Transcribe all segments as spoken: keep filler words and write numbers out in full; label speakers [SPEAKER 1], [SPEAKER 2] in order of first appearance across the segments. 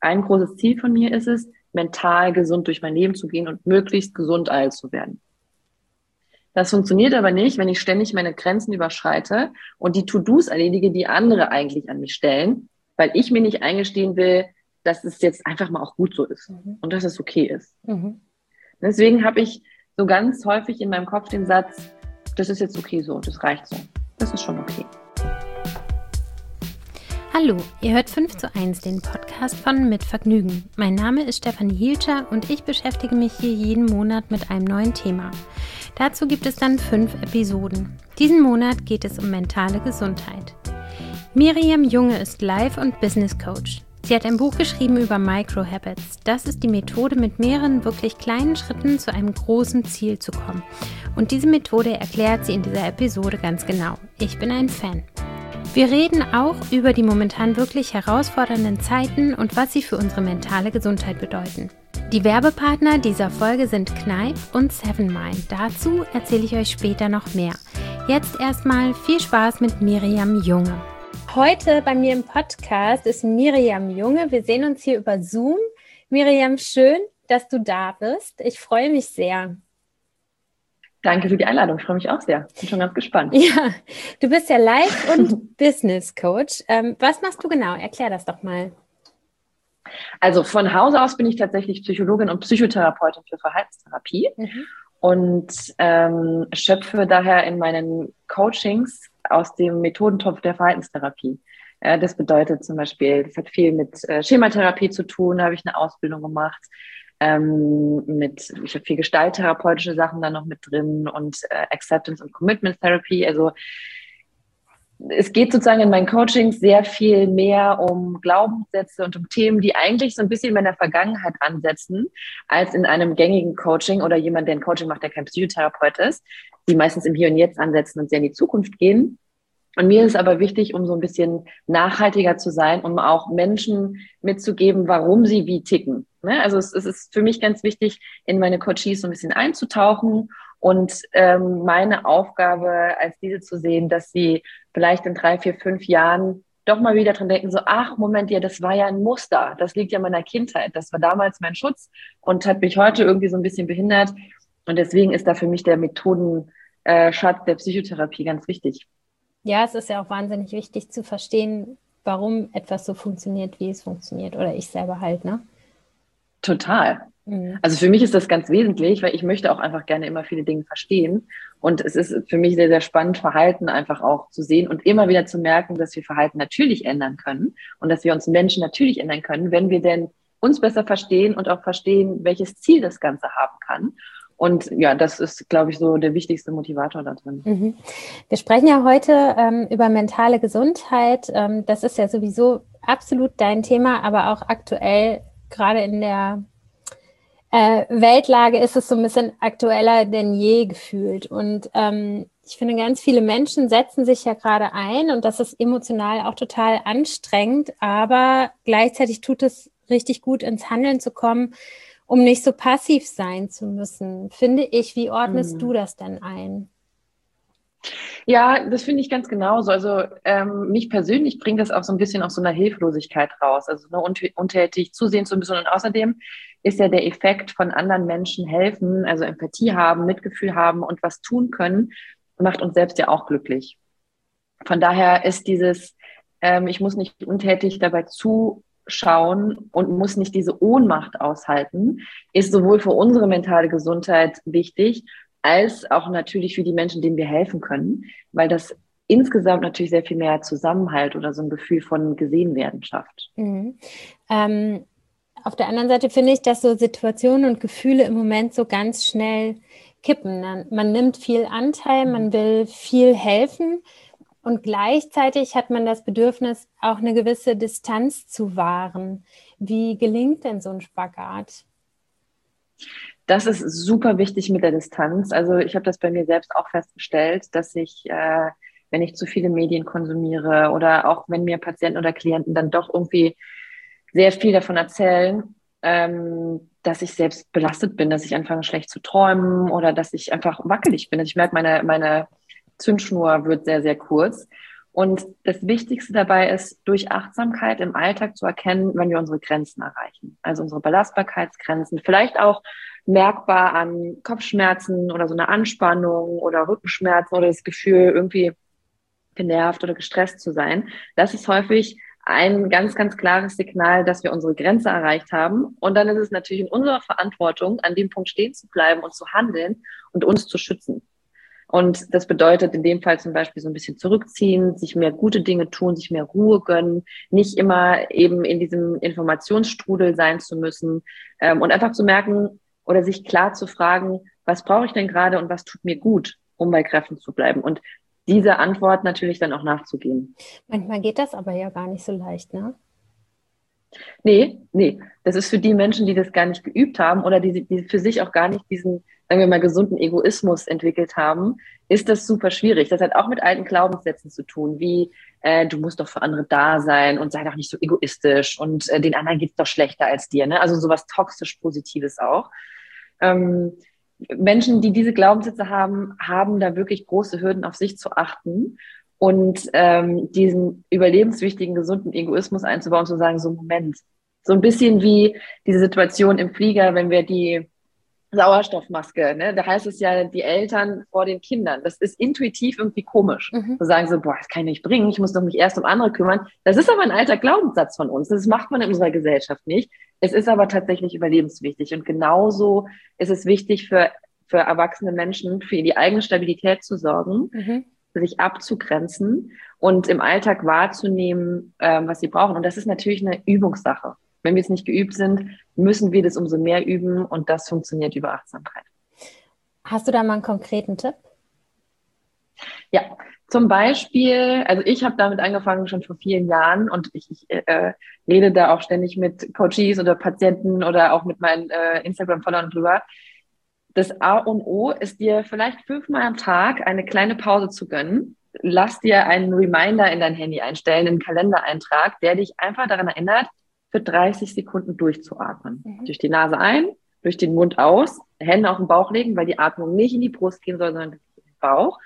[SPEAKER 1] ein großes Ziel von mir ist es, mental gesund durch mein Leben zu gehen und möglichst gesund alt zu werden. Das funktioniert aber nicht, wenn ich ständig meine Grenzen überschreite und die To-Dos erledige, die andere eigentlich an mich stellen, weil ich mir nicht eingestehen will, dass es jetzt einfach mal auch gut so ist
[SPEAKER 2] Mhm.
[SPEAKER 1] und dass es okay ist.
[SPEAKER 2] Mhm.
[SPEAKER 1] Deswegen habe ich so ganz häufig in meinem Kopf den Satz, das ist jetzt okay so, das reicht so, das ist schon okay.
[SPEAKER 2] Hallo, ihr hört fünf zu eins, den Podcast von Mit Vergnügen. Mein Name ist Stefanie Hielscher und ich beschäftige mich hier jeden Monat mit einem neuen Thema. Dazu gibt es dann fünf Episoden. Diesen Monat geht es um mentale Gesundheit. Miriam Junge ist Life- und Business Coach. Sie hat ein Buch geschrieben über Microhabits. Das ist die Methode, mit mehreren wirklich kleinen Schritten zu einem großen Ziel zu kommen. Und diese Methode erklärt sie in dieser Episode ganz genau. Ich bin ein Fan. Wir reden auch über die momentan wirklich herausfordernden Zeiten und was sie für unsere mentale Gesundheit bedeuten. Die Werbepartner dieser Folge sind Kneipp und Seven Mind. Dazu erzähle ich euch später noch mehr. Jetzt erstmal viel Spaß mit Miriam Junge. Heute bei mir im Podcast ist Miriam Junge. Wir sehen uns hier über Zoom. Miriam, schön, dass du da bist. Ich freue mich sehr.
[SPEAKER 1] Danke für die Einladung, ich freue mich auch sehr. Bin schon ganz gespannt.
[SPEAKER 2] Ja, du bist ja Life- und Business Coach. Ähm, was machst du genau? Erklär das doch mal.
[SPEAKER 1] Also von Hause aus bin ich tatsächlich Psychologin und Psychotherapeutin für Verhaltenstherapie
[SPEAKER 2] Mhm. und
[SPEAKER 1] ähm, schöpfe daher in meinen Coachings aus dem Methodentopf der Verhaltenstherapie. Äh, das bedeutet zum Beispiel, das hat viel mit äh, Schematherapie zu tun, da habe ich eine Ausbildung gemacht. Ähm, mit, ich habe viel gestalttherapeutische Sachen da noch mit drin und äh, Acceptance und Commitment Therapy. Also es geht sozusagen in meinen Coachings sehr viel mehr um Glaubenssätze und um Themen, die eigentlich so ein bisschen in meiner Vergangenheit ansetzen, als in einem gängigen Coaching oder jemand, der ein Coaching macht, der kein Psychotherapeut ist, die meistens im Hier und Jetzt ansetzen und sehr in die Zukunft gehen. Und mir ist aber wichtig, um so ein bisschen nachhaltiger zu sein, um auch Menschen mitzugeben, warum sie wie ticken. Ne? Also es, es ist für mich ganz wichtig, in meine Coaches so ein bisschen einzutauchen und ähm, meine Aufgabe als diese zu sehen, dass sie vielleicht in drei, vier, fünf Jahren doch mal wieder dran denken, so, ach, Moment, ja, das war ja ein Muster, das liegt ja in meiner Kindheit, das war damals mein Schutz und hat mich heute irgendwie so ein bisschen behindert. Und deswegen ist da für mich der Methodenschatz der Psychotherapie ganz wichtig.
[SPEAKER 2] Ja, es ist ja auch wahnsinnig wichtig zu verstehen, warum etwas so funktioniert, wie es funktioniert. Oder ich selber halt, ne?
[SPEAKER 1] Total.
[SPEAKER 2] Mhm.
[SPEAKER 1] Also für mich ist das ganz wesentlich, weil ich möchte auch einfach gerne immer viele Dinge verstehen. Und es ist für mich sehr, sehr spannend, Verhalten einfach auch zu sehen und immer wieder zu merken, dass wir Verhalten natürlich ändern können und dass wir uns Menschen natürlich ändern können, wenn wir denn uns besser verstehen und auch verstehen, welches Ziel das Ganze haben kann. Und ja, das ist, glaube ich, so der wichtigste Motivator da drin.
[SPEAKER 2] Mhm. Wir sprechen ja heute ähm, über mentale Gesundheit. Ähm, das ist ja sowieso absolut dein Thema, aber auch aktuell, gerade in der äh, Weltlage, ist es so ein bisschen aktueller denn je gefühlt. Und ähm, ich finde, ganz viele Menschen setzen sich ja gerade ein und das ist emotional auch total anstrengend, aber gleichzeitig tut es richtig gut, ins Handeln zu kommen, um nicht so passiv sein zu müssen, finde ich. Wie ordnest mhm. du das denn ein?
[SPEAKER 1] Ja, das finde ich ganz genauso. Also ähm, mich persönlich bringt das auch so ein bisschen aus so einer Hilflosigkeit raus, also ne, unt- untätig zusehen zu müssen. Und außerdem ist ja der Effekt von anderen Menschen helfen, also Empathie haben, Mitgefühl haben und was tun können, macht uns selbst ja auch glücklich. Von daher ist dieses, ähm, ich muss nicht untätig dabei zuschauen und muss nicht diese Ohnmacht aushalten, ist sowohl für unsere mentale Gesundheit wichtig, als auch natürlich für die Menschen, denen wir helfen können, weil das insgesamt natürlich sehr viel mehr Zusammenhalt oder so ein Gefühl von Gesehenwerden schafft.
[SPEAKER 2] Mhm. Ähm, auf der anderen Seite finde ich, dass so Situationen und Gefühle im Moment so ganz schnell kippen. Man nimmt viel Anteil, man will viel helfen und gleichzeitig hat man das Bedürfnis, auch eine gewisse Distanz zu wahren. Wie gelingt denn so ein Spagat?
[SPEAKER 1] Das ist super wichtig mit der Distanz. Also ich habe das bei mir selbst auch festgestellt, dass ich, äh, wenn ich zu viele Medien konsumiere oder auch wenn mir Patienten oder Klienten dann doch irgendwie sehr viel davon erzählen, ähm, dass ich selbst belastet bin, dass ich anfange schlecht zu träumen oder dass ich einfach wackelig bin. Also ich merke, meine, meine Zündschnur wird sehr, sehr kurz. Und das Wichtigste dabei ist, durch Achtsamkeit im Alltag zu erkennen, wenn wir unsere Grenzen erreichen. Also unsere Belastbarkeitsgrenzen, vielleicht auch merkbar an Kopfschmerzen oder so eine Anspannung oder Rückenschmerzen oder das Gefühl, irgendwie genervt oder gestresst zu sein. Das ist häufig ein ganz, ganz klares Signal, dass wir unsere Grenze erreicht haben. Und dann ist es natürlich in unserer Verantwortung, an dem Punkt stehen zu bleiben und zu handeln und uns zu schützen. Und das bedeutet in dem Fall zum Beispiel so ein bisschen zurückziehen, sich mehr gute Dinge tun, sich mehr Ruhe gönnen, nicht immer eben in diesem Informationsstrudel sein zu müssen, ähm, und einfach zu merken oder sich klar zu fragen, was brauche ich denn gerade und was tut mir gut, um bei Kräften zu bleiben. Und diese Antwort natürlich dann auch nachzugehen.
[SPEAKER 2] Manchmal geht das aber ja gar nicht so leicht, ne?
[SPEAKER 1] Nee, nee. Das ist für die Menschen, die das gar nicht geübt haben oder die, die für sich auch gar nicht diesen, sagen wir mal, gesunden Egoismus entwickelt haben, ist das super schwierig. Das hat auch mit alten Glaubenssätzen zu tun, wie äh, du musst doch für andere da sein und sei doch nicht so egoistisch und äh, den anderen geht's doch schlechter als dir. Ne? Also sowas toxisch Positives auch. Ähm, Menschen, die diese Glaubenssätze haben, haben da wirklich große Hürden, auf sich zu achten und ähm, diesen überlebenswichtigen, gesunden Egoismus einzubauen, zu sagen, so Moment, so ein bisschen wie diese Situation im Flieger, wenn wir die Sauerstoffmaske, ne, da heißt es ja, die Eltern vor den Kindern. Das ist intuitiv irgendwie komisch.
[SPEAKER 2] Mhm.
[SPEAKER 1] So sagen so, boah, das kann ich nicht bringen, ich muss doch mich erst um andere kümmern. Das ist aber ein alter Glaubenssatz von uns. Das macht man in unserer Gesellschaft nicht. Es ist aber tatsächlich überlebenswichtig. Und genauso ist es wichtig für, für erwachsene Menschen, für die eigene Stabilität zu sorgen,
[SPEAKER 2] Mhm.
[SPEAKER 1] sich abzugrenzen und im Alltag wahrzunehmen, ähm, was sie brauchen. Und das ist natürlich eine Übungssache. Wenn wir es nicht geübt sind, müssen wir das umso mehr üben und das funktioniert über Achtsamkeit.
[SPEAKER 2] Hast du da mal einen konkreten Tipp?
[SPEAKER 1] Ja, zum Beispiel, also ich habe damit angefangen schon vor vielen Jahren und ich, ich äh, rede da auch ständig mit Coaches oder Patienten oder auch mit meinen äh, Instagram-Followern drüber. Das A und O ist dir vielleicht fünfmal am Tag eine kleine Pause zu gönnen. Lass dir einen Reminder in dein Handy einstellen, einen Kalendereintrag, der dich einfach daran erinnert, für dreißig Sekunden durchzuatmen. Mhm. Durch die Nase ein, durch den Mund aus, Hände auf den Bauch legen, weil die Atmung nicht in die Brust gehen soll, sondern in den Bauch.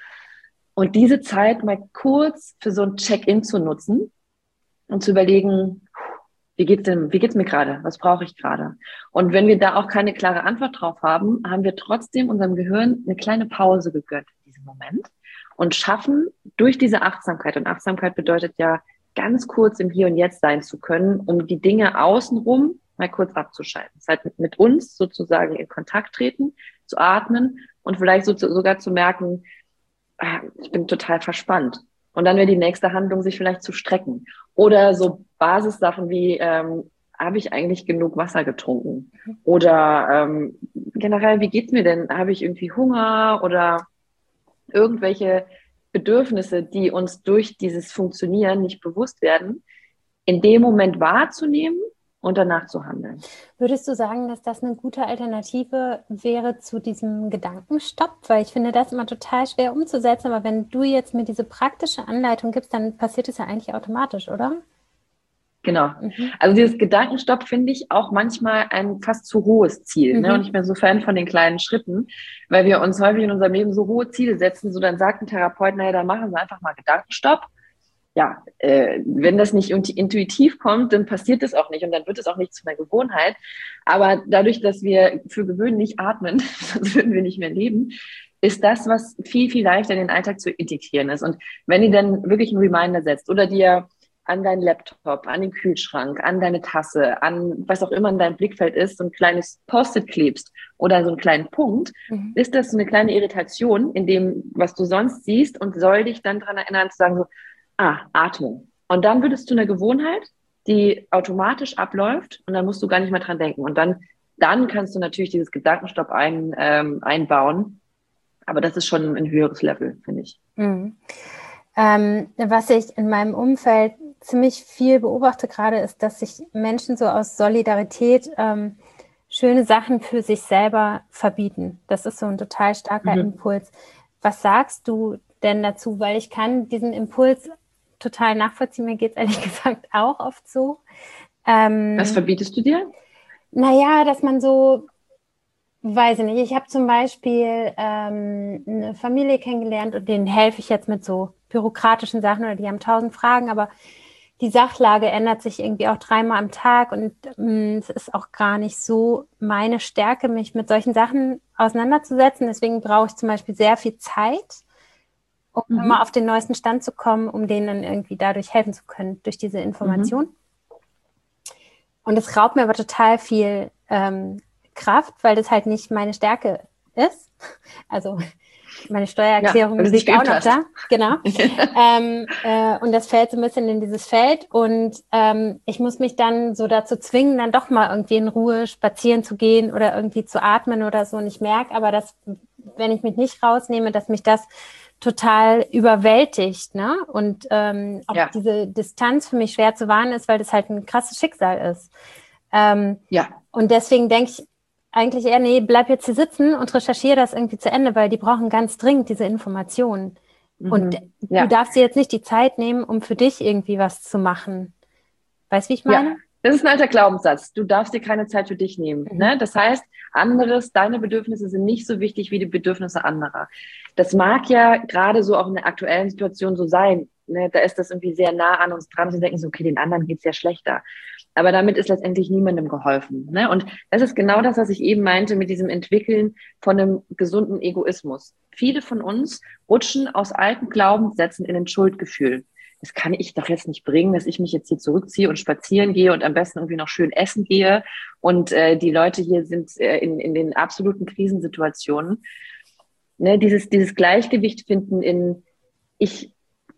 [SPEAKER 1] Und diese Zeit mal kurz für so ein Check-in zu nutzen und zu überlegen, wie geht's denn, wie geht's mir gerade? Was brauche ich gerade? Und wenn wir da auch keine klare Antwort drauf haben, haben wir trotzdem unserem Gehirn eine kleine Pause gegönnt in diesem Moment und schaffen durch diese Achtsamkeit, und Achtsamkeit bedeutet ja, ganz kurz im Hier und Jetzt sein zu können, um die Dinge außenrum mal kurz abzuschalten. Das heißt, mit, mit uns sozusagen in Kontakt treten, zu atmen und vielleicht so, sogar zu merken, ah, ich bin total verspannt. Und dann wäre die nächste Handlung, sich vielleicht zu strecken. Oder so Basissachen wie, ähm, habe ich eigentlich genug Wasser getrunken? Oder ähm, generell, wie geht's mir denn? Habe ich irgendwie Hunger oder irgendwelche Bedürfnisse, die uns durch dieses Funktionieren nicht bewusst werden, in dem Moment wahrzunehmen und danach zu handeln.
[SPEAKER 2] Würdest du sagen, dass das eine gute Alternative wäre zu diesem Gedankenstopp? Weil ich finde das immer total schwer umzusetzen, aber wenn du jetzt mir diese praktische Anleitung gibst, dann passiert es ja eigentlich automatisch, oder?
[SPEAKER 1] Genau. Mhm. Also dieses Gedankenstopp finde ich auch manchmal ein fast zu hohes Ziel. Mhm. Ne? Und ich bin so Fan von den kleinen Schritten, weil wir uns häufig in unserem Leben so hohe Ziele setzen. So dann sagt ein Therapeut, naja, dann machen Sie einfach mal Gedankenstopp. Ja, äh, wenn das nicht intuitiv kommt, dann passiert das auch nicht und dann wird es auch nicht zu einer Gewohnheit. Aber dadurch, dass wir für gewöhnlich atmen, sonst würden wir nicht mehr leben, ist das, was viel, viel leichter in den Alltag zu integrieren ist. Und wenn ihr dann wirklich einen Reminder setzt oder dir an deinen Laptop, an den Kühlschrank, an deine Tasse, an was auch immer in deinem Blickfeld ist, so ein kleines Post-it klebst oder so einen kleinen Punkt, mhm. ist das so eine kleine Irritation in dem, was du sonst siehst und soll dich dann daran erinnern zu sagen so, ah, Atmung. Und dann wird es zu einer Gewohnheit, die automatisch abläuft und dann musst du gar nicht mehr dran denken. Und dann, dann kannst du natürlich dieses Gedankenstopp ein, ähm, einbauen. Aber das ist schon ein höheres Level, finde ich.
[SPEAKER 2] Mhm. Ähm, was ich in meinem Umfeld ziemlich viel beobachte gerade, ist, dass sich Menschen so aus Solidarität ähm, schöne Sachen für sich selber verbieten. Das ist so ein total starker mhm. Impuls. Was sagst du denn dazu? Weil ich kann diesen Impuls total nachvollziehen. Mir geht es ehrlich gesagt auch oft so. Ähm,
[SPEAKER 1] Was verbietest du dir?
[SPEAKER 2] Naja, dass man so, weiß ich nicht, ich habe zum Beispiel ähm, eine Familie kennengelernt und denen helfe ich jetzt mit so bürokratischen Sachen oder die haben tausend Fragen, aber die Sachlage ändert sich irgendwie auch dreimal am Tag und mh, es ist auch gar nicht so meine Stärke, mich mit solchen Sachen auseinanderzusetzen. Deswegen brauche ich zum Beispiel sehr viel Zeit, um mhm. immer auf den neuesten Stand zu kommen, um denen dann irgendwie dadurch helfen zu können, durch diese Information. Mhm. Und es raubt mir aber total viel ähm, Kraft, weil das halt nicht meine Stärke ist. Also meine Steuererklärung
[SPEAKER 1] ja,
[SPEAKER 2] liegt auch noch hast. da. Genau. ähm, äh, und das fällt so ein bisschen in dieses Feld. Und ähm, ich muss mich dann so dazu zwingen, dann doch mal irgendwie in Ruhe spazieren zu gehen oder irgendwie zu atmen oder so. Und ich merke aber, dass, wenn ich mich nicht rausnehme, dass mich das total überwältigt, ne? Und ähm, auch ja. diese Distanz für mich schwer zu wahren ist, weil das halt ein krasses Schicksal ist. Ähm, ja. Und deswegen denke ich eigentlich eher, nee, bleib jetzt hier sitzen und recherchiere das irgendwie zu Ende, weil die brauchen ganz dringend diese Informationen. Mhm. Und ja. du darfst dir jetzt nicht die Zeit nehmen, um für dich irgendwie was zu machen. Weißt du, wie ich meine?
[SPEAKER 1] Ja. Das ist ein alter Glaubenssatz. Du darfst dir keine Zeit für dich nehmen. Mhm. Ne? Das heißt, anderes, deine Bedürfnisse sind nicht so wichtig wie die Bedürfnisse anderer. Das mag ja gerade so auch in der aktuellen Situation so sein. Ne? Da ist das irgendwie sehr nah an uns dran und sie denken so, okay, den anderen geht's ja schlechter. Aber damit ist letztendlich niemandem geholfen. Ne? Und das ist genau das, was ich eben meinte mit diesem Entwickeln von einem gesunden Egoismus. Viele von uns rutschen aus alten Glaubenssätzen in ein Schuldgefühl. Das kann ich doch jetzt nicht bringen, dass ich mich jetzt hier zurückziehe und spazieren gehe und am besten irgendwie noch schön essen gehe. Und äh, die Leute hier sind äh, in, in den absoluten Krisensituationen. Ne, dieses, dieses Gleichgewicht finden in, ich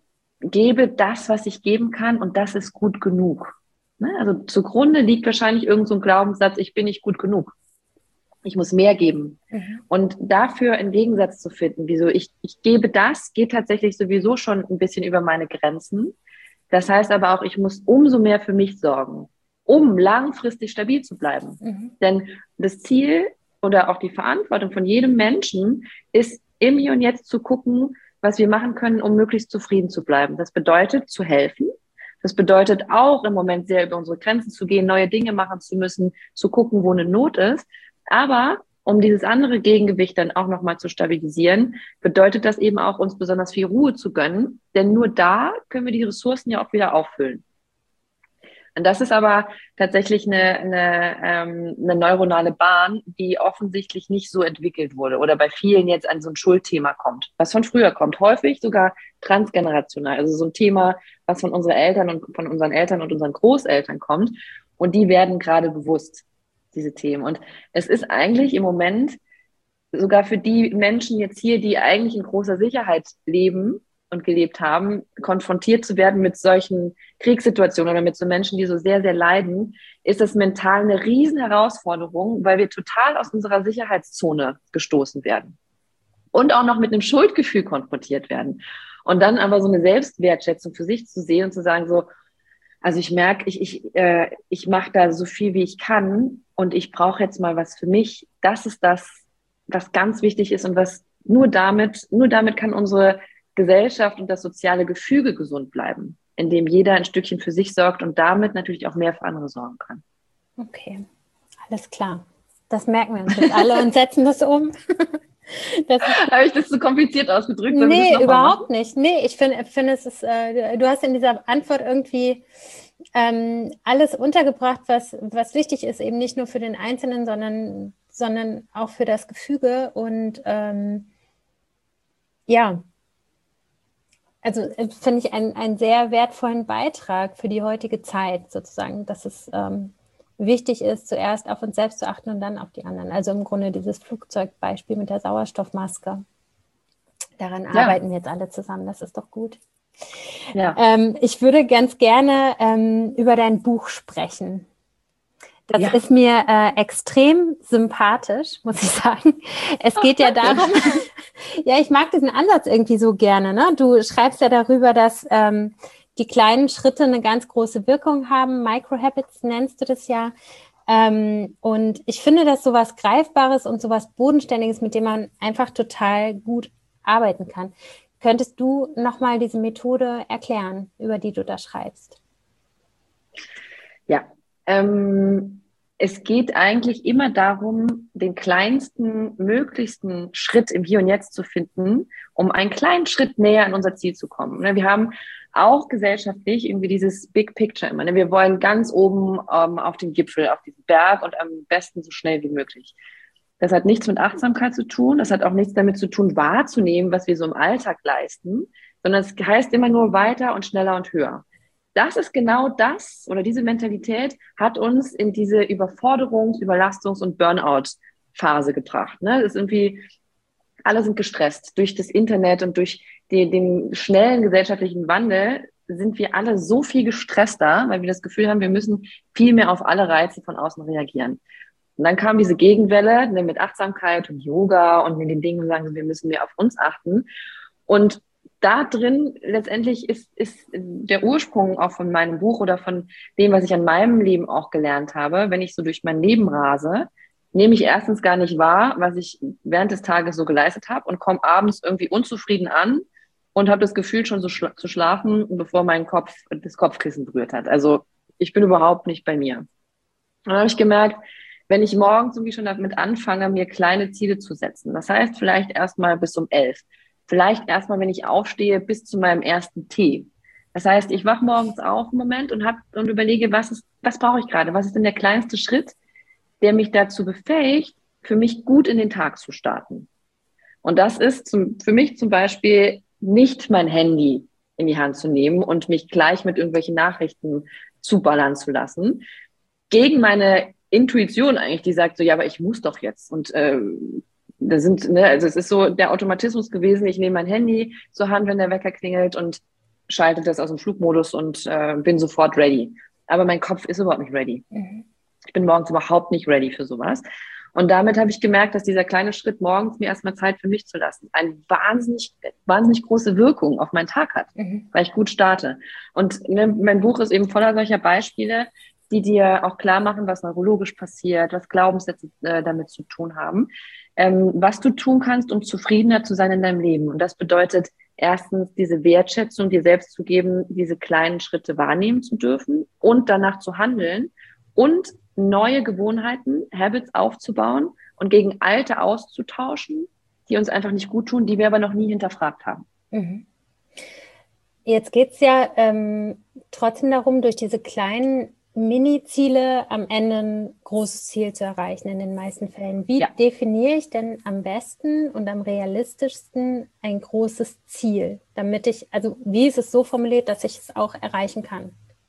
[SPEAKER 1] gebe das, was ich geben kann und das ist gut genug. Ne, also zugrunde liegt wahrscheinlich irgend so ein Glaubenssatz, ich bin nicht gut genug. Ich muss mehr geben. Mhm. Und dafür einen Gegensatz zu finden, wieso ich, ich gebe das, geht tatsächlich sowieso schon ein bisschen über meine Grenzen. Das heißt aber auch, ich muss umso mehr für mich sorgen, um langfristig stabil zu bleiben. Mhm. Denn das Ziel oder auch die Verantwortung von jedem Menschen ist, im Hier und Jetzt zu gucken, was wir machen können, um möglichst zufrieden zu bleiben. Das bedeutet, zu helfen. Das bedeutet auch im Moment sehr über unsere Grenzen zu gehen, neue Dinge machen zu müssen, zu gucken, wo eine Not ist. Aber um dieses andere Gegengewicht dann auch nochmal zu stabilisieren, bedeutet das eben auch, uns besonders viel Ruhe zu gönnen. Denn nur da können wir die Ressourcen ja auch wieder auffüllen. Und das ist aber tatsächlich eine, eine, ähm, eine neuronale Bahn, die offensichtlich nicht so entwickelt wurde oder bei vielen jetzt an so ein Schuldthema kommt, was von früher kommt, häufig sogar transgenerational. Also so ein Thema, was von unseren Eltern und von unseren Eltern und unseren Großeltern kommt. Und die werden gerade bewusst, diese Themen. Und es ist eigentlich im Moment sogar für die Menschen jetzt hier, die eigentlich in großer Sicherheit leben und gelebt haben, konfrontiert zu werden mit solchen Kriegssituationen oder mit so Menschen, die so sehr, sehr leiden, ist das mental eine riesen Herausforderung, weil wir total aus unserer Sicherheitszone gestoßen werden und auch noch mit einem Schuldgefühl konfrontiert werden. Und dann aber so eine Selbstwertschätzung für sich zu sehen und zu sagen so, also ich merke, ich, ich, äh, ich mache da so viel, wie ich kann und ich brauche jetzt mal was für mich. Das ist das, was ganz wichtig ist und was nur damit, nur damit kann unsere Gesellschaft und das soziale Gefüge gesund bleiben, indem jeder ein Stückchen für sich sorgt und damit natürlich auch mehr für andere sorgen kann.
[SPEAKER 2] Okay, alles klar. Das merken wir uns jetzt alle und setzen das um.
[SPEAKER 1] Habe ich das zu kompliziert ausgedrückt?
[SPEAKER 2] Nee, überhaupt nicht. Nee, ich finde, find, es ist, äh, du hast in dieser Antwort irgendwie ähm, alles untergebracht, was, was wichtig ist, eben nicht nur für den Einzelnen, sondern, sondern auch für das Gefüge. Und ähm, ja, also finde ich einen, einen sehr wertvollen Beitrag für die heutige Zeit sozusagen, dass es ähm, wichtig ist, zuerst auf uns selbst zu achten und dann auf die anderen. Also im Grunde dieses Flugzeugbeispiel mit der Sauerstoffmaske. Daran ja. arbeiten wir jetzt alle zusammen. Das ist doch gut. Ja. Ähm, ich würde ganz gerne ähm, über dein Buch sprechen. Das ja. ist mir äh, extrem sympathisch, muss ich sagen. Es geht oh, ja darum, ja, ich mag diesen Ansatz irgendwie so gerne. Ne? Du schreibst ja darüber, dass ähm, die kleinen Schritte eine ganz große Wirkung haben. Microhabits nennst du das ja. Ähm, und ich finde das so was Greifbares und so was Bodenständiges, mit dem man einfach total gut arbeiten kann. Könntest du nochmal diese Methode erklären, über die du da schreibst?
[SPEAKER 1] Ja, ähm, es geht eigentlich immer darum, den kleinsten, möglichsten Schritt im Hier und Jetzt zu finden, um einen kleinen Schritt näher an unser Ziel zu kommen. Wir haben auch gesellschaftlich irgendwie dieses Big Picture immer. Wir wollen ganz oben ähm, auf den Gipfel, auf diesen Berg und am besten so schnell wie möglich. Das hat nichts mit Achtsamkeit zu tun. Das hat auch nichts damit zu tun, wahrzunehmen, was wir so im Alltag leisten, sondern es heißt immer nur weiter und schneller und höher. Das ist genau das, oder diese Mentalität hat uns in diese Überforderungs-, Überlastungs- und Burnout-Phase gebracht. Ne? Das ist irgendwie, alle sind gestresst. Durch das Internet und durch die, den schnellen gesellschaftlichen Wandel sind wir alle so viel gestresster, weil wir das Gefühl haben, wir müssen viel mehr auf alle Reize von außen reagieren. Und dann kam diese Gegenwelle, ne, mit Achtsamkeit und Yoga und mit den Dingen sagen, wir müssen mehr auf uns achten. Und da drin letztendlich ist, ist der Ursprung auch von meinem Buch oder von dem, was ich an meinem Leben auch gelernt habe. Wenn ich so durch mein Leben rase, nehme ich erstens gar nicht wahr, was ich während des Tages so geleistet habe und komme abends irgendwie unzufrieden an und habe das Gefühl, schon so schla- zu schlafen, bevor mein Kopf das Kopfkissen berührt hat. Also ich bin überhaupt nicht bei mir. Und dann habe ich gemerkt, wenn ich morgens irgendwie schon damit anfange, mir kleine Ziele zu setzen, das heißt vielleicht erstmal bis um elf, vielleicht erstmal, wenn ich aufstehe, bis zu meinem ersten Tee. Das heißt, ich wache morgens auf einen Moment und, hab, und überlege, was ist, was brauche ich gerade? Was ist denn der kleinste Schritt, der mich dazu befähigt, für mich gut in den Tag zu starten? Und das ist zum, für mich zum Beispiel nicht mein Handy in die Hand zu nehmen und mich gleich mit irgendwelchen Nachrichten zuballern zu lassen. Gegen meine Intuition eigentlich, die sagt so, ja, aber ich muss doch jetzt. Und äh, da sind, ne, also es ist so der Automatismus gewesen, ich nehme mein Handy zur Hand, wenn der Wecker klingelt und schalte das aus dem Flugmodus und äh, bin sofort ready. Aber mein Kopf ist überhaupt nicht ready. Mhm. Ich bin morgens überhaupt nicht ready für sowas. Und damit habe ich gemerkt, dass dieser kleine Schritt morgens mir erstmal Zeit für mich zu lassen, eine wahnsinnig, wahnsinnig große Wirkung auf meinen Tag hat, mhm. weil ich gut starte. Und ne, mein Buch ist eben voller solcher Beispiele, die dir auch klar machen, was neurologisch passiert, was Glaubenssätze äh, damit zu tun haben, ähm, was du tun kannst, um zufriedener zu sein in deinem Leben. Und das bedeutet erstens, diese Wertschätzung dir selbst zu geben, diese kleinen Schritte wahrnehmen zu dürfen und danach zu handeln und neue Gewohnheiten, Habits aufzubauen und gegen alte auszutauschen, die uns einfach nicht gut tun, die wir aber noch nie hinterfragt haben.
[SPEAKER 2] Mhm. Jetzt geht es ja ähm, trotzdem darum, durch diese kleinen Mini-Ziele am Ende ein großes Ziel zu erreichen in den meisten Fällen. Wie ja. definiere ich denn am besten und am realistischsten ein großes Ziel, damit ich, also wie ist es so formuliert, dass ich es auch erreichen kann?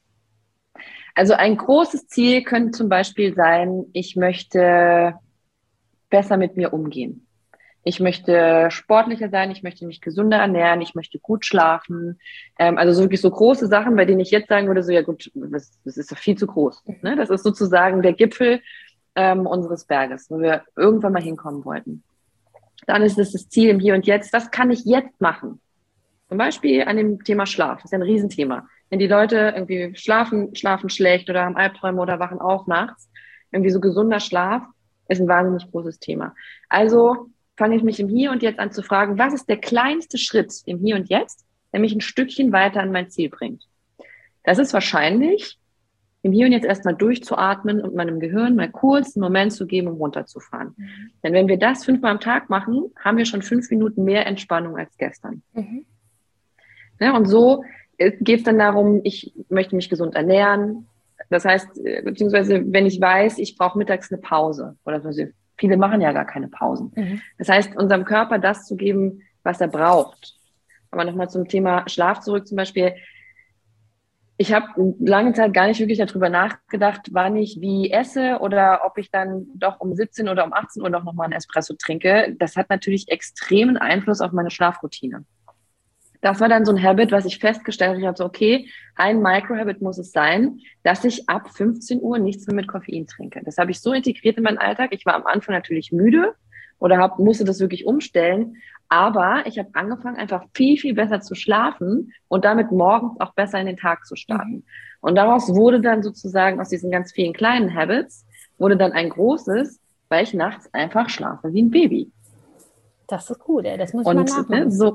[SPEAKER 1] Also ein großes Ziel könnte zum Beispiel sein, ich möchte besser mit mir umgehen. Ich möchte sportlicher sein, ich möchte mich gesünder ernähren, ich möchte gut schlafen. Ähm, also so wirklich so große Sachen, bei denen ich jetzt sagen würde, so ja gut, das, das ist doch viel zu groß. Ne? Das ist sozusagen der Gipfel ähm, unseres Berges, wo wir irgendwann mal hinkommen wollten. Dann ist es das Ziel im Hier und Jetzt. Was kann ich jetzt machen? Zum Beispiel an dem Thema Schlaf. Das ist ja ein Riesenthema. Wenn die Leute irgendwie schlafen, schlafen schlecht oder haben Albträume oder wachen auf nachts, irgendwie so gesunder Schlaf ist ein wahnsinnig großes Thema. Also fange ich mich im Hier und Jetzt an zu fragen, was ist der kleinste Schritt im Hier und Jetzt, der mich ein Stückchen weiter an mein Ziel bringt. Das ist wahrscheinlich, im Hier und Jetzt erstmal durchzuatmen und meinem Gehirn mal kurz einen Moment zu geben, um runterzufahren. Mhm. Denn wenn wir das fünfmal am Tag machen, haben wir schon fünf Minuten mehr Entspannung als gestern. Mhm. Ja, und so geht es dann darum, ich möchte mich gesund ernähren. Das heißt, beziehungsweise wenn ich weiß, ich brauche mittags eine Pause oder so. Viele machen ja gar keine Pausen. Mhm. Das heißt, unserem Körper das zu geben, was er braucht. Aber nochmal zum Thema Schlaf zurück zum Beispiel. Ich habe lange Zeit gar nicht wirklich darüber nachgedacht, wann ich wie esse oder ob ich dann doch um siebzehn oder um achtzehn Uhr noch mal einen Espresso trinke. Das hat natürlich extremen Einfluss auf meine Schlafroutine. Das war dann so ein Habit, was ich festgestellt habe. Ich habe so, okay, ein Micro-Habit muss es sein, dass ich ab fünfzehn Uhr nichts mehr mit Koffein trinke. Das habe ich so integriert in meinen Alltag. Ich war am Anfang natürlich müde oder hab, musste das wirklich umstellen. Aber ich habe angefangen, einfach viel, viel besser zu schlafen und damit morgens auch besser in den Tag zu starten. Mhm. Und daraus wurde dann sozusagen aus diesen ganz vielen kleinen Habits, wurde dann ein großes, weil ich nachts einfach schlafe wie ein Baby.
[SPEAKER 2] Das ist gut, ey. Das muss man nachmachen.
[SPEAKER 1] So,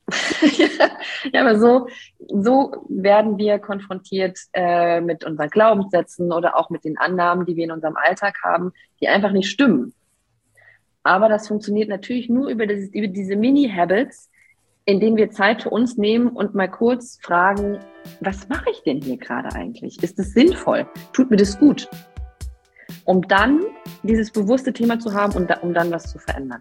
[SPEAKER 1] Ja, aber so, so werden wir konfrontiert äh, mit unseren Glaubenssätzen oder auch mit den Annahmen, die wir in unserem Alltag haben, die einfach nicht stimmen. Aber das funktioniert natürlich nur über, das, über diese Mini-Habits, in denen wir Zeit für uns nehmen und mal kurz fragen, was mache ich denn hier gerade eigentlich? Ist es sinnvoll? Tut mir das gut? Um dann dieses bewusste Thema zu haben und da, um dann was zu verändern.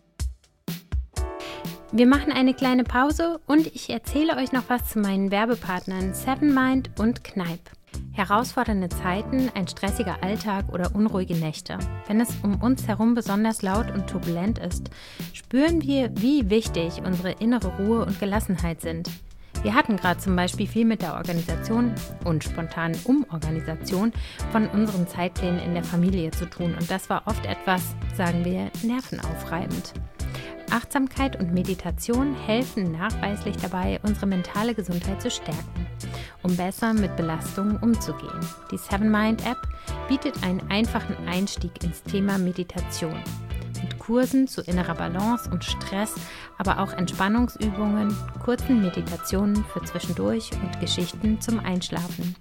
[SPEAKER 2] Wir machen eine kleine Pause und ich erzähle euch noch was zu meinen Werbepartnern Seven Mind und Kneipp. Herausfordernde Zeiten, ein stressiger Alltag oder unruhige Nächte. Wenn es um uns herum besonders laut und turbulent ist, spüren wir, wie wichtig unsere innere Ruhe und Gelassenheit sind. Wir hatten gerade zum Beispiel viel mit der Organisation und spontanen Umorganisation von unseren Zeitplänen in der Familie zu tun und das war oft etwas, sagen wir, nervenaufreibend. Achtsamkeit und Meditation helfen nachweislich dabei, unsere mentale Gesundheit zu stärken, um besser mit Belastungen umzugehen. Die Seven Mind App bietet einen einfachen Einstieg ins Thema Meditation mit Kursen zu innerer Balance und Stress, aber auch Entspannungsübungen, kurzen Meditationen für zwischendurch und Geschichten zum Einschlafen.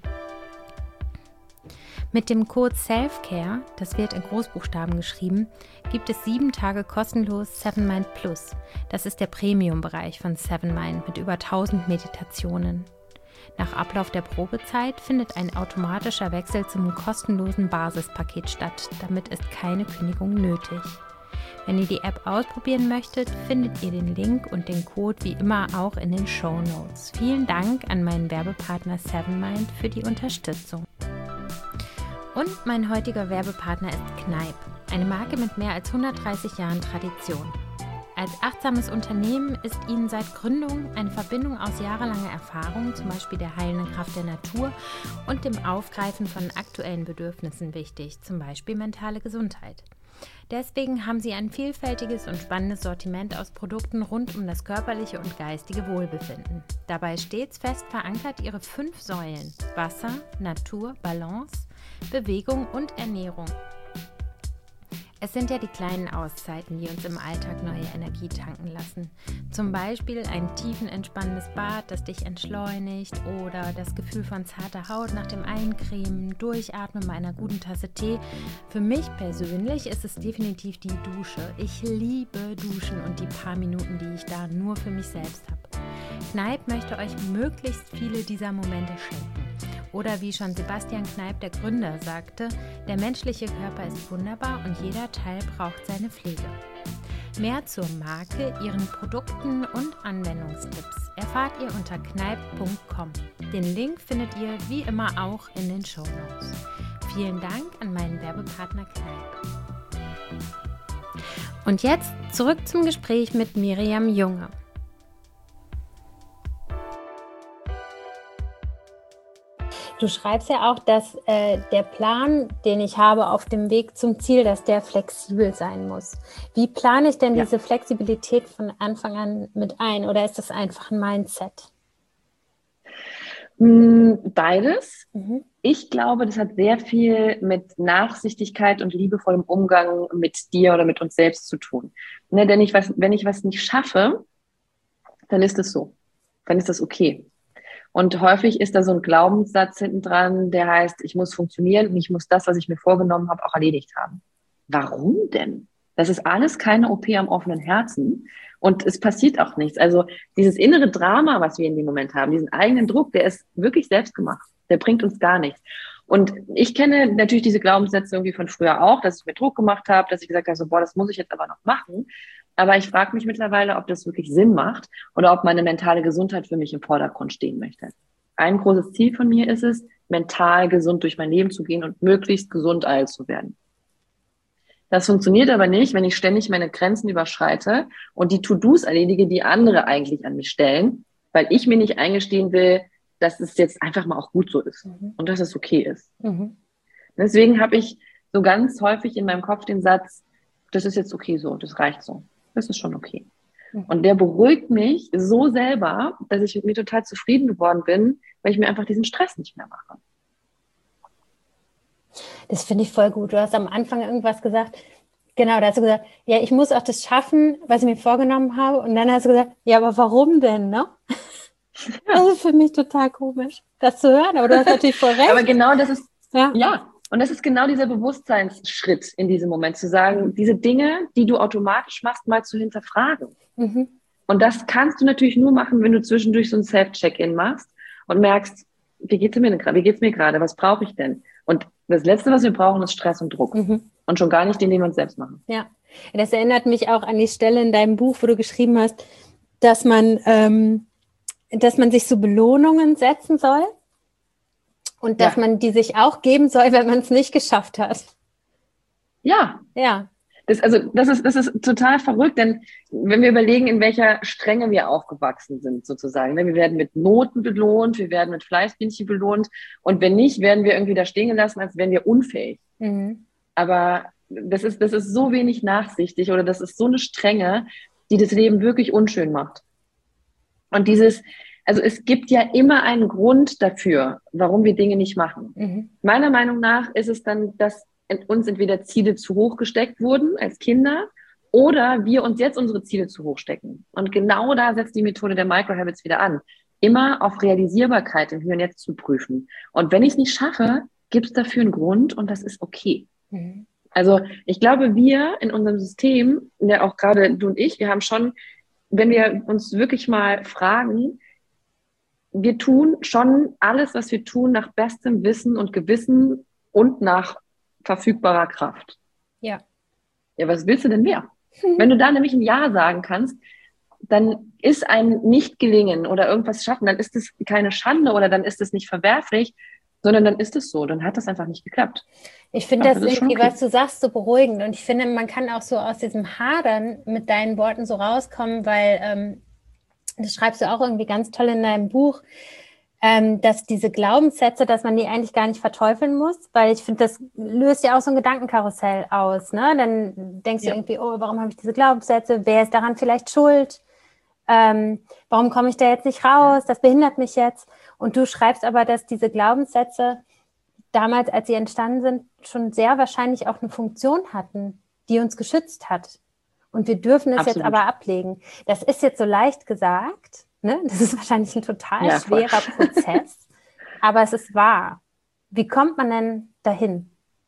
[SPEAKER 2] Mit dem Code Selfcare, das wird in Großbuchstaben geschrieben, gibt es sieben Tage kostenlos Seven Mind Plus. Das ist der Premium-Bereich von Seven Mind mit über tausend Meditationen. Nach Ablauf der Probezeit findet ein automatischer Wechsel zum kostenlosen Basispaket statt. Damit ist keine Kündigung nötig. Wenn ihr die App ausprobieren möchtet, findet ihr den Link und den Code wie immer auch in den Shownotes. Vielen Dank an meinen Werbepartner Seven Mind für die Unterstützung. Und mein heutiger Werbepartner ist Kneipp, eine Marke mit mehr als hundertdreißig Jahren Tradition. Als achtsames Unternehmen ist ihnen seit Gründung eine Verbindung aus jahrelanger Erfahrung, zum Beispiel der heilenden Kraft der Natur und dem Aufgreifen von aktuellen Bedürfnissen wichtig, zum Beispiel mentale Gesundheit. Deswegen haben sie ein vielfältiges und spannendes Sortiment aus Produkten rund um das körperliche und geistige Wohlbefinden. Dabei stets fest verankert ihre fünf Säulen: Wasser, Natur, Balance, Bewegung und Ernährung. Es sind ja die kleinen Auszeiten, die uns im Alltag neue Energie tanken lassen. Zum Beispiel ein tiefenentspannendes Bad, das dich entschleunigt, oder das Gefühl von zarter Haut nach dem Eincremen, Durchatmen bei einer guten Tasse Tee. Für mich persönlich ist es definitiv die Dusche. Ich liebe Duschen und die paar Minuten, die ich da nur für mich selbst habe. Kneipp möchte euch möglichst viele dieser Momente schenken. Oder wie schon Sebastian Kneipp, der Gründer, sagte, der menschliche Körper ist wunderbar und jeder Teil braucht seine Pflege. Mehr zur Marke, ihren Produkten und Anwendungstipps erfahrt ihr unter kneipp punkt com. Den Link findet ihr wie immer auch in den Shownotes. Vielen Dank an meinen Werbepartner Kneipp. Und jetzt zurück zum Gespräch mit Miriam Junge. Du schreibst ja auch, dass äh, der Plan, den ich habe auf dem Weg zum Ziel, dass der flexibel sein muss. Wie plane ich denn ja. diese Flexibilität von Anfang an mit ein? Oder ist das einfach ein Mindset?
[SPEAKER 1] Beides.
[SPEAKER 2] Mhm.
[SPEAKER 1] Ich glaube, das hat sehr viel mit Nachsichtigkeit und liebevollem Umgang mit dir oder mit uns selbst zu tun. Ne, denn ich was, wenn ich was nicht schaffe, dann ist es so. Dann ist das okay. Und häufig ist da so ein Glaubenssatz hinten dran, der heißt, ich muss funktionieren und ich muss das, was ich mir vorgenommen habe, auch erledigt haben. Warum denn? Das ist alles keine O P am offenen Herzen und es passiert auch nichts. Also dieses innere Drama, was wir in dem Moment haben, diesen eigenen Druck, der ist wirklich selbst gemacht. Der bringt uns gar nichts. Und ich kenne natürlich diese Glaubenssätze irgendwie von früher auch, dass ich mir Druck gemacht habe, dass ich gesagt habe, so, boah, das muss ich jetzt aber noch machen. Aber ich frage mich mittlerweile, ob das wirklich Sinn macht oder ob meine mentale Gesundheit für mich im Vordergrund stehen möchte. Ein großes Ziel von mir ist es, mental gesund durch mein Leben zu gehen und möglichst gesund alt zu werden. Das funktioniert aber nicht, wenn ich ständig meine Grenzen überschreite und die To-Dos erledige, die andere eigentlich an mich stellen, weil ich mir nicht eingestehen will, dass es jetzt einfach mal auch gut so ist mhm. und dass es okay ist. Mhm. Deswegen habe ich so ganz häufig in meinem Kopf den Satz, das ist jetzt okay so, das reicht so. Das ist schon okay. Mhm. Und der beruhigt mich so selber, dass ich mit mir total zufrieden geworden bin, weil ich mir einfach diesen Stress nicht mehr mache.
[SPEAKER 2] Das finde ich voll gut. Du hast am Anfang irgendwas gesagt, Genau, da hast du gesagt, ja, ich muss auch das schaffen, was ich mir vorgenommen habe. Und dann hast du gesagt, ja, aber warum denn, ne?
[SPEAKER 1] Ja.
[SPEAKER 2] Das ist für mich total komisch, das zu hören. Aber du hast natürlich voll recht.
[SPEAKER 1] Aber genau das ist,
[SPEAKER 2] ja.
[SPEAKER 1] ja, und das ist genau dieser Bewusstseinsschritt in diesem Moment, zu sagen, diese Dinge, die du automatisch machst, mal zu hinterfragen.
[SPEAKER 2] Mhm.
[SPEAKER 1] Und das kannst du natürlich nur machen, wenn du zwischendurch so ein Self-Check-In machst und merkst, wie geht's mir gerade, wie geht's mir gerade, was brauche ich denn? Und das Letzte, was wir brauchen, ist Stress und Druck.
[SPEAKER 2] Mhm.
[SPEAKER 1] Und schon gar nicht den, den wir uns selbst machen.
[SPEAKER 2] Ja, das erinnert mich auch an die Stelle in deinem Buch, wo du geschrieben hast, dass man, ähm, dass man sich so Belohnungen setzen soll und dass
[SPEAKER 1] Ja.
[SPEAKER 2] man die sich auch geben soll, wenn man es nicht geschafft hat.
[SPEAKER 1] Ja.
[SPEAKER 2] Ja.
[SPEAKER 1] Das, also, das ist, das ist total verrückt, denn wenn wir überlegen, in welcher Strenge wir aufgewachsen sind, sozusagen, ne? Wir werden mit Noten belohnt, wir werden mit Fleißbienchen belohnt und wenn nicht, werden wir irgendwie da stehen gelassen, als wären wir unfähig.
[SPEAKER 2] Mhm.
[SPEAKER 1] Aber das ist, das ist so wenig nachsichtig oder das ist so eine Strenge, die das Leben wirklich unschön macht. Und dieses, also es gibt ja immer einen Grund dafür, warum wir Dinge nicht machen.
[SPEAKER 2] Mhm.
[SPEAKER 1] Meiner Meinung nach ist es dann, dass uns entweder Ziele zu hoch gesteckt wurden als Kinder oder wir uns jetzt unsere Ziele zu hoch stecken. Und genau da setzt die Methode der Microhabits wieder an. Immer auf Realisierbarkeit im Hier und Jetzt zu prüfen. Und wenn ich es nicht schaffe, gibt es dafür einen Grund und das ist okay.
[SPEAKER 2] Mhm.
[SPEAKER 1] Also ich glaube, wir in unserem System, ja auch gerade du und ich, wir haben schon, wenn wir uns wirklich mal fragen, wir tun schon alles, was wir tun, nach bestem Wissen und Gewissen und nach verfügbarer Kraft.
[SPEAKER 2] Ja.
[SPEAKER 1] Ja, was willst du denn mehr? Wenn du da nämlich ein Ja sagen kannst, dann ist ein Nicht-Gelingen oder irgendwas schaffen, dann ist es keine Schande oder dann ist es nicht verwerflich, sondern dann ist es so, dann hat das einfach nicht geklappt.
[SPEAKER 2] Ich finde
[SPEAKER 1] Ach,
[SPEAKER 2] das,
[SPEAKER 1] das ist schon
[SPEAKER 2] irgendwie,
[SPEAKER 1] okay.
[SPEAKER 2] was du sagst, so beruhigend. Und ich finde, man kann auch so aus diesem Hadern mit deinen Worten so rauskommen, weil ähm, das schreibst du auch irgendwie ganz toll in deinem Buch, ähm, dass diese Glaubenssätze, dass man die eigentlich gar nicht verteufeln muss, weil ich finde, das löst ja auch so ein Gedankenkarussell aus. Ne? Dann denkst
[SPEAKER 1] Ja.
[SPEAKER 2] du irgendwie, oh, warum habe ich diese Glaubenssätze? Wer ist daran vielleicht schuld? Ähm, warum komme ich da jetzt nicht raus? Das behindert mich jetzt. Und du schreibst aber, dass diese Glaubenssätze damals, als sie entstanden sind, schon sehr wahrscheinlich auch eine Funktion hatten, die uns geschützt hat. Und wir dürfen es
[SPEAKER 1] Absolut.
[SPEAKER 2] jetzt aber ablegen. Das ist jetzt so leicht gesagt, ne? Das ist wahrscheinlich ein total
[SPEAKER 1] Ja, voll.
[SPEAKER 2] schwerer Prozess, aber es ist wahr. Wie kommt man denn dahin?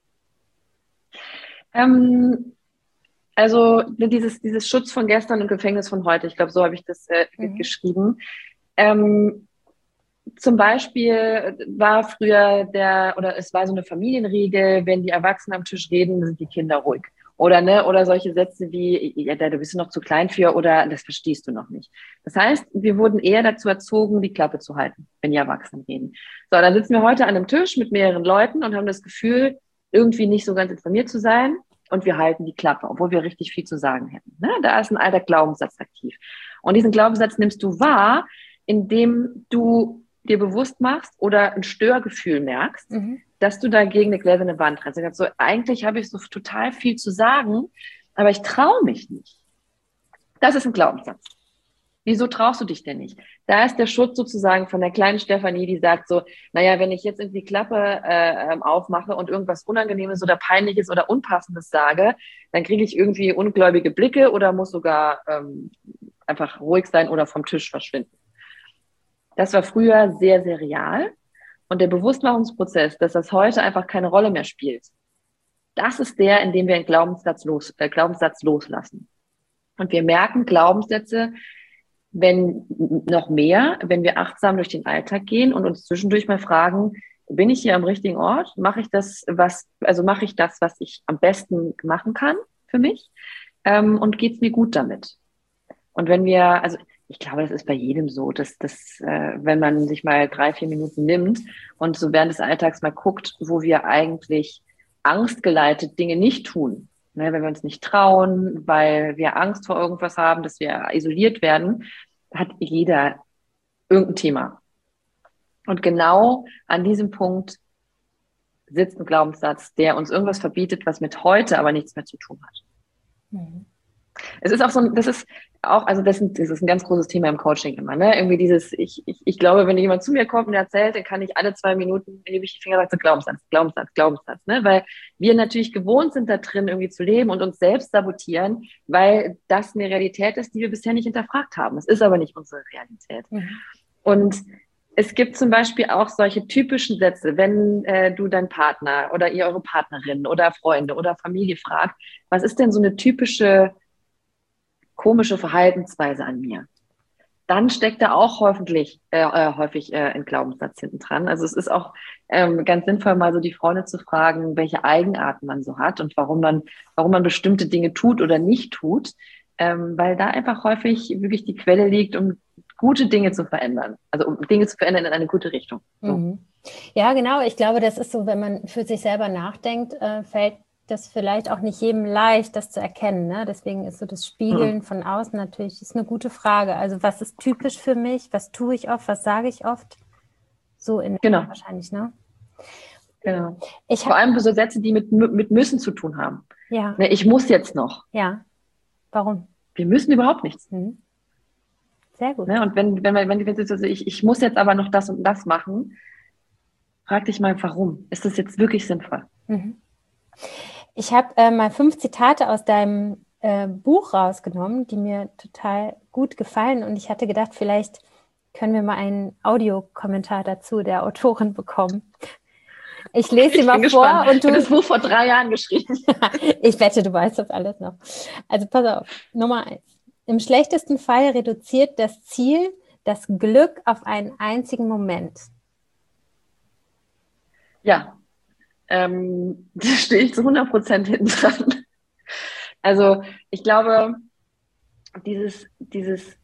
[SPEAKER 1] Ähm, also dieses, dieses Schutz von gestern und Gefängnis von heute, ich glaube, so habe ich das äh,
[SPEAKER 2] Mhm.
[SPEAKER 1] geschrieben. Ähm, zum Beispiel war früher der, oder es war so eine Familienregel, wenn die Erwachsenen am Tisch reden, sind die Kinder ruhig. Oder, ne, oder solche Sätze wie, ja, da bist du noch zu klein für oder das verstehst du noch nicht. Das heißt, wir wurden eher dazu erzogen, die Klappe zu halten, wenn die Erwachsenen reden. So, dann sitzen wir heute an einem Tisch mit mehreren Leuten und haben das Gefühl, irgendwie nicht so ganz informiert zu sein und wir halten die Klappe, obwohl wir richtig viel zu sagen hätten. Ne? Da ist ein alter Glaubenssatz aktiv. Und diesen Glaubenssatz nimmst du wahr, indem du dir bewusst machst oder ein Störgefühl merkst,
[SPEAKER 2] Mhm.
[SPEAKER 1] dass du dagegen eine gläserne Wand rennst. Und so, eigentlich habe ich so total viel zu sagen, aber ich traue mich nicht. Das ist ein Glaubenssatz. Wieso traust du dich denn nicht? Da ist der Schutz sozusagen von der kleinen Stefanie, die sagt so, naja, wenn ich jetzt irgendwie Klappe äh, aufmache und irgendwas Unangenehmes oder Peinliches oder Unpassendes sage, dann kriege ich irgendwie ungläubige Blicke oder muss sogar ähm, einfach ruhig sein oder vom Tisch verschwinden. Das war früher sehr, sehr real. Und der Bewusstmachungsprozess, dass das heute einfach keine Rolle mehr spielt, das ist der, in dem wir einen Glaubenssatz, los, äh, Glaubenssatz loslassen. Und wir merken Glaubenssätze, wenn noch mehr, wenn wir achtsam durch den Alltag gehen und uns zwischendurch mal fragen, bin ich hier am richtigen Ort? Mache ich das, was, also mache ich das, was ich am besten machen kann für mich? Ähm, und geht's mir gut damit? Und wenn wir, also ich glaube, das ist bei jedem so, dass, dass äh, wenn man sich mal drei, vier Minuten nimmt und so während des Alltags mal guckt, wo wir eigentlich angstgeleitet Dinge nicht tun, ne, wenn wir uns nicht trauen, weil wir Angst vor irgendwas haben, dass wir isoliert werden, hat jeder irgendein Thema. Und genau an diesem Punkt sitzt ein Glaubenssatz, der uns irgendwas verbietet, was mit heute aber nichts mehr zu tun hat.
[SPEAKER 2] Mhm.
[SPEAKER 1] Es ist auch so, ein- das ist auch, also das, ist- das ist ein ganz großes Thema im Coaching immer, ne? Irgendwie dieses, ich, ich, ich glaube, wenn jemand zu mir kommt und erzählt, dann kann ich alle zwei Minuten, hebe ich die Finger und sage, so Glaubenssatz, Glaubenssatz, Glaubenssatz, ne? Weil wir natürlich gewohnt sind, da drin irgendwie zu leben und uns selbst sabotieren, weil das eine Realität ist, die wir bisher nicht hinterfragt haben. Es ist aber nicht unsere Realität.
[SPEAKER 2] Mhm.
[SPEAKER 1] Und es gibt zum Beispiel auch solche typischen Sätze, wenn äh, du deinen Partner oder ihr eure Partnerin oder Freunde oder Familie fragt, was ist denn so eine typische komische Verhaltensweise an mir? Dann steckt da auch häufig, äh, äh, häufig äh, ein Glaubenssatz hinten dran. Also es ist auch ähm, ganz sinnvoll, mal so die Freunde zu fragen, welche Eigenarten man so hat und warum man, warum man bestimmte Dinge tut oder nicht tut, ähm, weil da einfach häufig wirklich die Quelle liegt, um gute Dinge zu verändern. Also um Dinge zu verändern in eine gute Richtung. So.
[SPEAKER 2] Mhm. Ja, genau. Ich glaube, das ist so, wenn man für sich selber nachdenkt, äh, fällt das vielleicht auch nicht jedem leicht, das zu erkennen. Ne? Deswegen ist so das Spiegeln
[SPEAKER 1] Mhm.
[SPEAKER 2] von außen natürlich ist eine gute Frage. Also was ist typisch für mich? Was tue ich oft? Was sage ich oft? So in
[SPEAKER 1] Genau,
[SPEAKER 2] wahrscheinlich, ne?
[SPEAKER 1] genau.
[SPEAKER 2] Ich
[SPEAKER 1] Vor
[SPEAKER 2] habe,
[SPEAKER 1] allem so Sätze, die mit, mit müssen zu tun haben.
[SPEAKER 2] ja,
[SPEAKER 1] Ne, ich muss jetzt noch.
[SPEAKER 2] ja. Warum?
[SPEAKER 1] Wir müssen überhaupt nichts.
[SPEAKER 2] Mhm. Sehr gut.
[SPEAKER 1] Ne? Und wenn, wenn, man- wenn, wenn also ich, ich muss jetzt aber noch das und das machen, frag dich mal, warum? Ist das jetzt wirklich sinnvoll?
[SPEAKER 2] Mhm. Ich habe äh, mal fünf Zitate aus deinem äh, Buch rausgenommen, die mir total gut gefallen. Und ich hatte gedacht, vielleicht können wir mal einen Audiokommentar dazu der Autorin bekommen. Ich lese sie
[SPEAKER 1] Ich
[SPEAKER 2] mal
[SPEAKER 1] bin
[SPEAKER 2] vor
[SPEAKER 1] gespannt.
[SPEAKER 2] und
[SPEAKER 1] Ich habe
[SPEAKER 2] du.
[SPEAKER 1] das Buch vor drei Jahren geschrieben.
[SPEAKER 2] Ich wette, du weißt das alles noch. Also pass auf. Nummer eins. Im schlechtesten Fall reduziert das Ziel das Glück auf einen einzigen Moment.
[SPEAKER 1] Ja, ähm, da stehe ich zu hundert Prozent hinten dran. Also ich glaube, dieses, dieses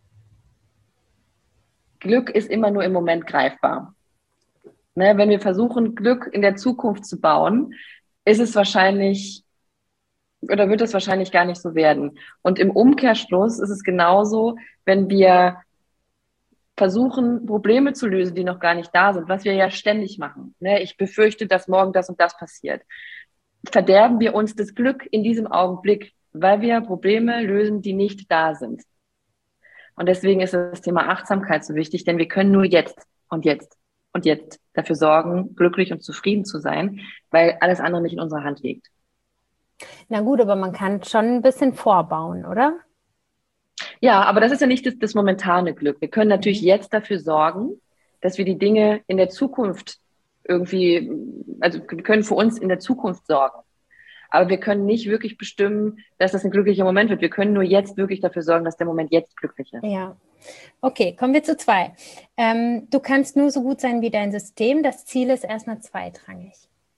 [SPEAKER 1] Glück ist immer nur im Moment greifbar. Ne, wenn wir versuchen, Glück in der Zukunft zu bauen, ist es wahrscheinlich oder wird es wahrscheinlich gar nicht so werden. Und im Umkehrschluss ist es genauso, wenn wir versuchen, Probleme zu lösen, die noch gar nicht da sind, was wir ja ständig machen. Ne? Ich befürchte, dass morgen das und das passiert. Verderben wir uns das Glück in diesem Augenblick, weil wir Probleme lösen, die nicht da sind. Und deswegen ist das Thema Achtsamkeit so wichtig, denn wir können nur jetzt und jetzt und jetzt dafür sorgen, glücklich und zufrieden zu sein, weil alles andere nicht in unserer Hand liegt.
[SPEAKER 2] Na gut, aber man kann schon ein bisschen vorbauen, oder?
[SPEAKER 1] Ja, aber das ist ja nicht das, das momentane Glück. Wir können natürlich
[SPEAKER 2] Mhm.
[SPEAKER 1] jetzt dafür sorgen, dass wir die Dinge in der Zukunft irgendwie, also wir können für uns in der Zukunft sorgen. Aber wir können nicht wirklich bestimmen, dass das ein glücklicher Moment wird. Wir können nur jetzt wirklich dafür sorgen, dass der Moment jetzt glücklich ist.
[SPEAKER 2] Ja. Okay, kommen wir zu zwei. Ähm, du kannst nur so gut sein wie dein System. Das Ziel ist erstmal zweitrangig.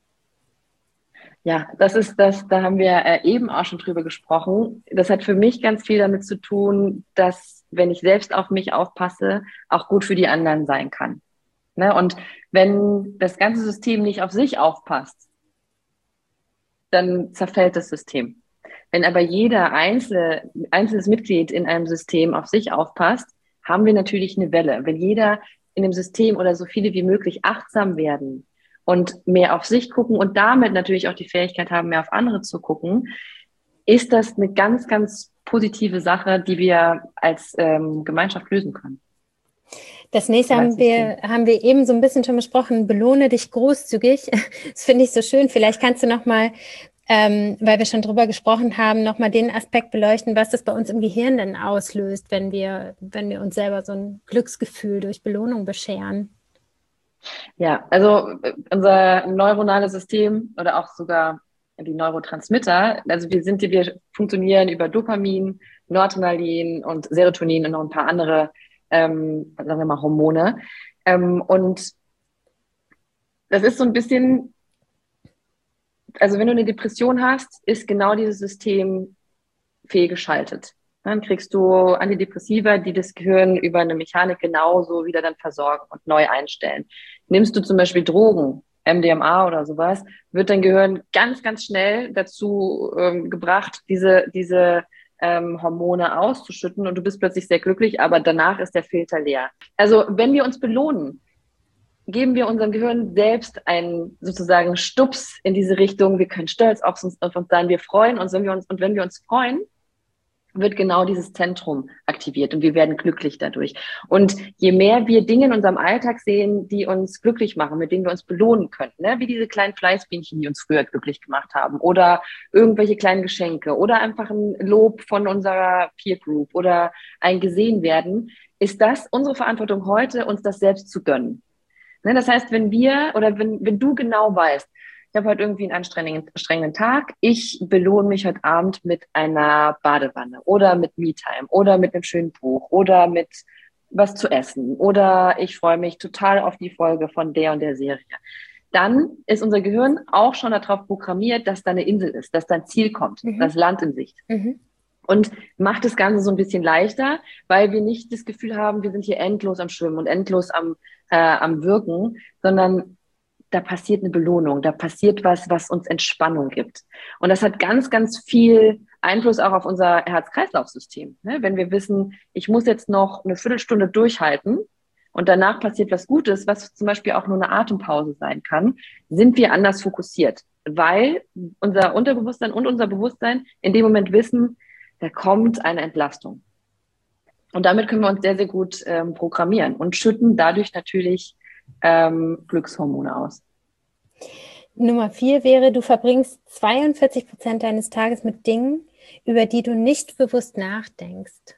[SPEAKER 1] Ja, das ist das, da haben wir äh, eben auch schon drüber gesprochen. Das hat für mich ganz viel damit zu tun, dass, wenn ich selbst auf mich aufpasse, auch gut für die anderen sein kann. Ne? Und wenn das ganze System nicht auf sich aufpasst, dann zerfällt das System. Wenn aber jeder einzelne, einzelnes Mitglied in einem System auf sich aufpasst, haben wir natürlich eine Welle. Wenn jeder in dem System oder so viele wie möglich achtsam werden und mehr auf sich gucken und damit natürlich auch die Fähigkeit haben, mehr auf andere zu gucken, ist das eine ganz, ganz positive Sache, die wir als ähm, Gemeinschaft lösen können.
[SPEAKER 2] Das nächste
[SPEAKER 1] Oder als
[SPEAKER 2] haben wir, haben wir eben so ein bisschen schon besprochen. Belohne dich großzügig. Das finde ich so schön. Vielleicht kannst du noch mal, ähm, weil wir schon drüber gesprochen haben, noch mal den Aspekt beleuchten, was das bei uns im Gehirn denn auslöst, wenn wir, wenn wir uns selber so ein Glücksgefühl durch Belohnung bescheren.
[SPEAKER 1] Ja, also äh, unser neuronales System oder auch sogar die Neurotransmitter, also wir sind, wir funktionieren über Dopamin, Noradrenalin und Serotonin und noch ein paar andere, ähm, sagen wir mal, Hormone. Ähm, und das ist so ein bisschen, also wenn du eine Depression hast, ist genau dieses System fehlgeschaltet. Dann kriegst du Antidepressiva, die das Gehirn über eine Mechanik genauso wieder dann versorgen und neu einstellen. Nimmst du zum Beispiel Drogen, M D M A oder sowas, wird dein Gehirn ganz, ganz schnell dazu ähm, gebracht, diese, diese ähm, Hormone auszuschütten und du bist plötzlich sehr glücklich, aber danach ist der Filter leer. Also wenn wir uns belohnen, geben wir unserem Gehirn selbst einen sozusagen Stups in diese Richtung. Wir können stolz auf uns, auf uns sein, wir freuen uns, wenn wir uns und wenn wir uns freuen, wird genau dieses Zentrum aktiviert und wir werden glücklich dadurch. Und je mehr wir Dinge in unserem Alltag sehen, die uns glücklich machen, mit denen wir uns belohnen können, ne? Wie diese kleinen Fleißbienchen, die uns früher glücklich gemacht haben, oder irgendwelche kleinen Geschenke oder einfach ein Lob von unserer Peer Group oder ein gesehen werden, ist das unsere Verantwortung heute, uns das selbst zu gönnen. Ne? Das heißt, wenn wir oder wenn, wenn du genau weißt, ich habe heute irgendwie einen anstrengenden, anstrengenden Tag. Ich belohne mich heute Abend mit einer Badewanne oder mit Me-Time oder mit einem schönen Buch oder mit was zu essen oder ich freue mich total auf die Folge von der und der Serie. Dann ist unser Gehirn auch schon darauf programmiert, dass da eine Insel ist, dass da ein Ziel kommt, mhm. das Land in Sicht. Mhm. Und macht das Ganze so ein bisschen leichter, weil wir nicht das Gefühl haben, wir sind hier endlos am Schwimmen und endlos am, äh, am Wirken, sondern da passiert eine Belohnung, da passiert was, was uns Entspannung gibt. Und das hat ganz, ganz viel Einfluss auch auf unser Herz-Kreislauf-System. Ne? Wenn wir wissen, ich muss jetzt noch eine Viertelstunde durchhalten und danach passiert was Gutes, was zum Beispiel auch nur eine Atempause sein kann, sind wir anders fokussiert, weil unser Unterbewusstsein und unser Bewusstsein in dem Moment wissen, da kommt eine Entlastung. Und damit können wir uns sehr, sehr gut ähm, programmieren und schütten dadurch natürlich Ähm, Glückshormone aus.
[SPEAKER 2] Nummer vier wäre, du verbringst zweiundvierzig Prozent deines Tages mit Dingen, über die du nicht bewusst nachdenkst.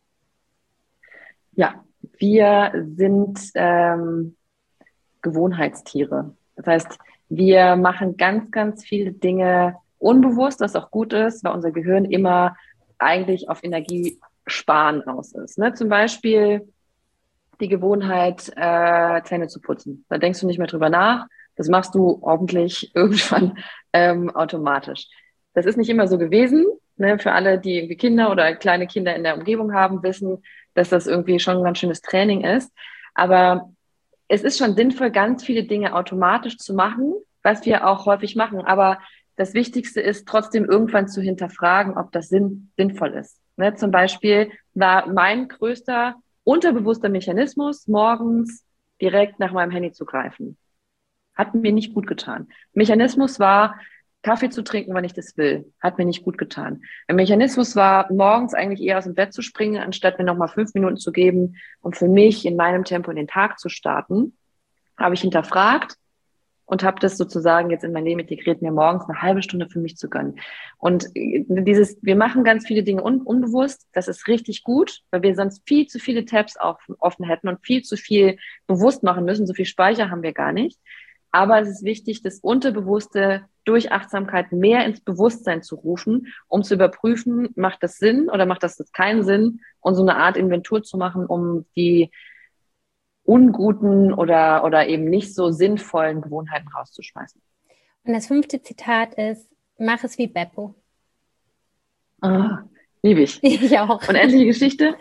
[SPEAKER 1] Ja, wir sind ähm, Gewohnheitstiere. Das heißt, wir machen ganz, ganz viele Dinge unbewusst, was auch gut ist, weil unser Gehirn immer eigentlich auf Energiesparen aus ist. Ne? Zum Beispiel die Gewohnheit, äh, Zähne zu putzen. Da denkst du nicht mehr drüber nach. Das machst du hoffentlich irgendwann ähm, automatisch. Das ist nicht immer so gewesen. Ne? Für alle, die irgendwie Kinder oder kleine Kinder in der Umgebung haben, wissen, dass das irgendwie schon ein ganz schönes Training ist. Aber es ist schon sinnvoll, ganz viele Dinge automatisch zu machen, was wir auch häufig machen. Aber das Wichtigste ist trotzdem irgendwann zu hinterfragen, ob das sinn- sinnvoll ist. Ne? Zum Beispiel war mein größter unterbewusster Mechanismus, morgens direkt nach meinem Handy zu greifen. Hat mir nicht gut getan. Mechanismus war, Kaffee zu trinken, wann ich das will. Hat mir nicht gut getan. Ein Mechanismus war, morgens eigentlich eher aus dem Bett zu springen, anstatt mir nochmal fünf Minuten zu geben, um für mich in meinem Tempo in den Tag zu starten. Habe ich hinterfragt und habe das sozusagen jetzt in mein Leben integriert, mir morgens eine halbe Stunde für mich zu gönnen. Und dieses, wir machen ganz viele Dinge un- unbewusst, das ist richtig gut, weil wir sonst viel zu viele Tabs auf, offen hätten und viel zu viel bewusst machen müssen. So viel Speicher haben wir gar nicht. Aber es ist wichtig, das Unterbewusste durch Achtsamkeit mehr ins Bewusstsein zu rufen, um zu überprüfen, macht das Sinn oder macht das keinen Sinn, und so eine Art Inventur zu machen, um die unguten oder, oder eben nicht so sinnvollen Gewohnheiten rauszuschmeißen.
[SPEAKER 2] Und das fünfte Zitat ist, mach es wie Beppo.
[SPEAKER 1] Ah, liebe ich.
[SPEAKER 2] Ich auch.
[SPEAKER 1] Unendliche Geschichte.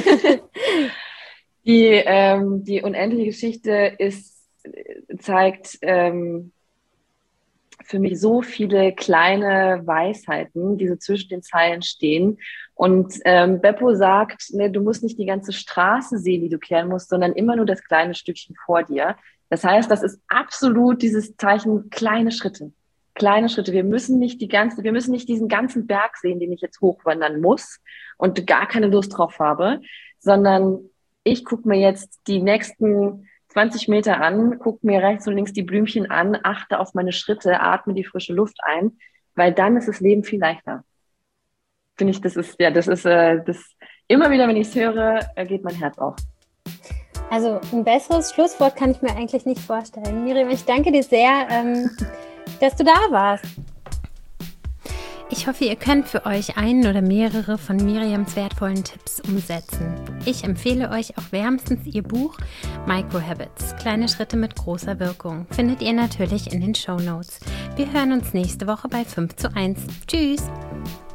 [SPEAKER 1] die, ähm, die unendliche Geschichte ist, zeigt ähm, für mich so viele kleine Weisheiten, die so zwischen den Zeilen stehen. Und ähm, Beppo sagt, ne, du musst nicht die ganze Straße sehen, die du kehren musst, sondern immer nur das kleine Stückchen vor dir. Das heißt, das ist absolut dieses Zeichen, kleine Schritte. Kleine Schritte. Wir müssen nicht die ganze, wir müssen nicht diesen ganzen Berg sehen, den ich jetzt hochwandern muss und gar keine Lust drauf habe, sondern ich gucke mir jetzt die nächsten zwanzig Meter an, gucke mir rechts und links die Blümchen an, achte auf meine Schritte, atme die frische Luft ein, weil dann ist das Leben viel leichter. Finde ich, das ist, ja, das ist, äh, das, immer wieder, wenn ich es höre, äh, geht mein Herz auf.
[SPEAKER 2] Also ein besseres Schlusswort kann ich mir eigentlich nicht vorstellen. Miriam, ich danke dir sehr, ähm, dass du da warst. Ich hoffe, ihr könnt für euch einen oder mehrere von Miriams wertvollen Tipps umsetzen. Ich empfehle euch auch wärmstens ihr Buch Microhabits, kleine Schritte mit großer Wirkung. Findet ihr natürlich in den Shownotes. Wir hören uns nächste Woche bei fünf zu eins. Tschüss!